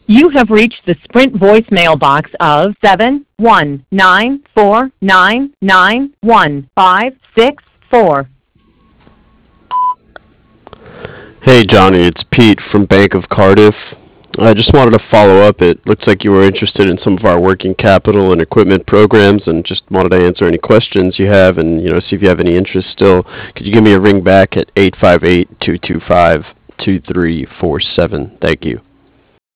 You have reached the Sprint voicemail box of 71949915564. Hey Johnny, it's Pete from Bank of Cardiff. I just wanted to follow up. It looks like you were interested in some of our working capital and equipment programs and just wanted to answer any questions you have and see if you have any interest still. Could you give me a ring back at 858-225-2347? Thank you.